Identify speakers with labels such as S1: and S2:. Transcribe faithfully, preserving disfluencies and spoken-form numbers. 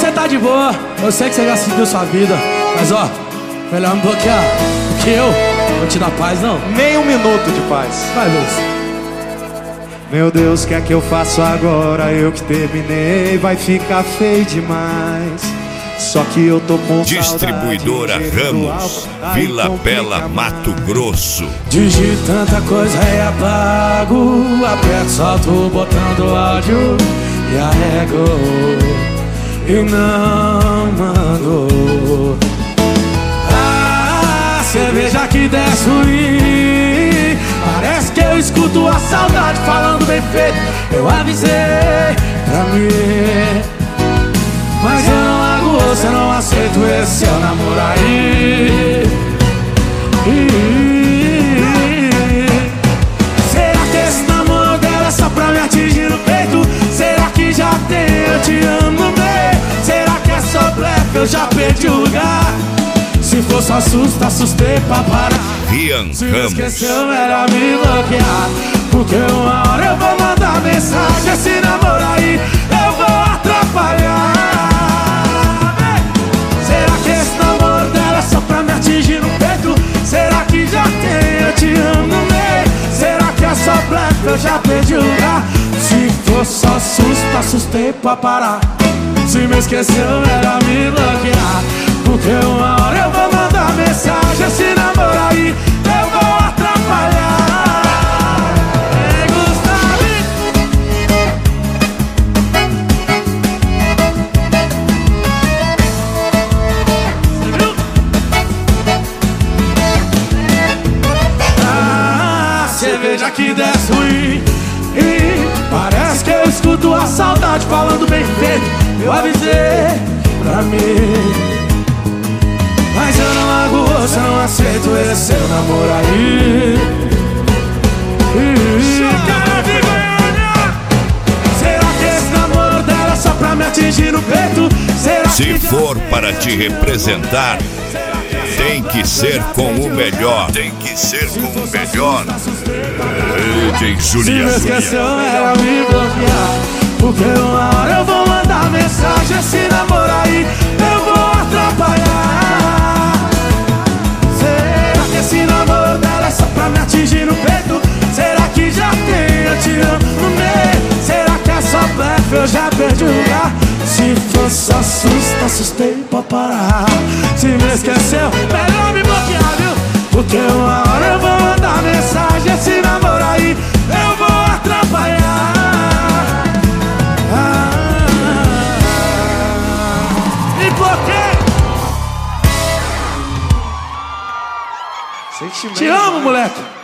S1: você tá de boa, eu sei que você já seguiu sua vida, mas ó, melhor me bloquear, porque eu vou te dar paz, não.
S2: Nem um minuto de paz.
S1: Vai, Lúcio.
S2: Meu Deus, o que é que eu faço agora? Eu que terminei, vai ficar feio demais. Só que eu tô com
S3: Distribuidora Ramos, Vila Bela, Mato Grosso.
S1: Digito tanta coisa e apago, aperto, solto o botão do áudio e arrego e não mando. A cerveja que desce ruim, parece que eu escuto a saudade falando bem feito. Eu avisei pra mim, mas eu não largo você, não aceito esse seu namoro aí. Será que esse namoro dela é só pra me atingir no peito? Será que já tem eu te amo no meio? Será que é só blefe, eu já perdi o lugar? Se for só susto, assustei pra parar.
S3: Rian
S1: Se
S3: Ramos.
S1: esqueceu, melhor me bloquear, porque uma hora eu vou mandar mensagem. Esse namoro aí eu vou atrapalhar. Será que esse namoro dela é só pra me atingir no peito? Será que já tem eu te amo no meio? Será que é só blefe, eu já perdi o lugar? Se for só susto, assustei pra parar. Se me esqueceu, melhor me bloquear, porque uma hora eu vou mandar mensagem. Esse namoro aí eu vou atrapalhar. Ei, Gustavo! Você viu? Ah, cerveja que desce ruim, e parece que eu escuto a saudade falando bem feito. Eu avisei pra mim, mas eu não largo você, não aceito esse seu namoro aí. Será que esse namoro dela é só pra me atingir no peito? Será
S3: Se
S1: que
S3: for para te representar, tem que ser com o melhor. Tem que ser com o melhor. D J
S1: se me
S3: Juliano.
S1: esqueceu, era me bloquear, porque uma hora eu vou mandar mensagem. Esse namoro aí eu vou atrapalhar. Será que esse namoro dela é só pra me atingir no peito? Será que já tem eu te amo no meio? Será que é só blefe, eu já perdi o lugar? Se for só susto, assustei pra parar. Se me esqueceu, melhor me bloquear, viu? Porque uma hora eu vou mandar mensagem. Esse namoro aí eu vou atrapalhar. Ah, e por quê?
S2: Sentimento.
S1: Te amo, moleque.